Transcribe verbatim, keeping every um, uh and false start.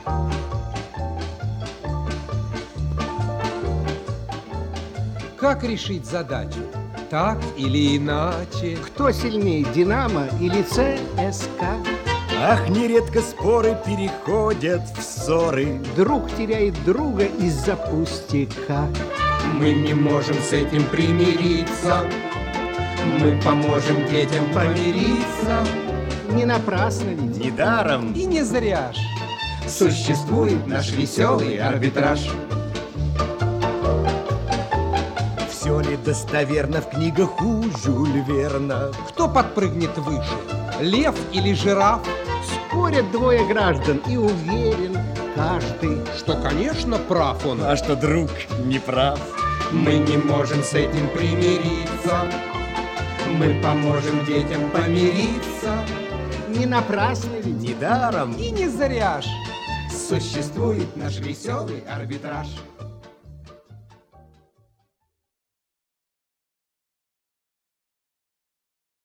Как решить задачу? Так или иначе? Кто сильнее, Динамо или ЦСКА? Ах, нередко споры переходят в ссоры. Друг теряет друга из-за пустяка. Мы не можем с этим примириться. Мы поможем детям помириться. Не напрасно ведь. Недаром И не зря ж существует наш веселый арбитраж. все ли достоверно в книгах у Жюль Верна? Кто подпрыгнет выше, лев или жираф? Спорят двое граждан, и уверен каждый, Что, конечно, прав он. А что друг не прав? Мы не можем с этим примириться. Мы поможем детям помириться. не напрасно ведь. Недаром И не зря ж существует наш веселый арбитраж.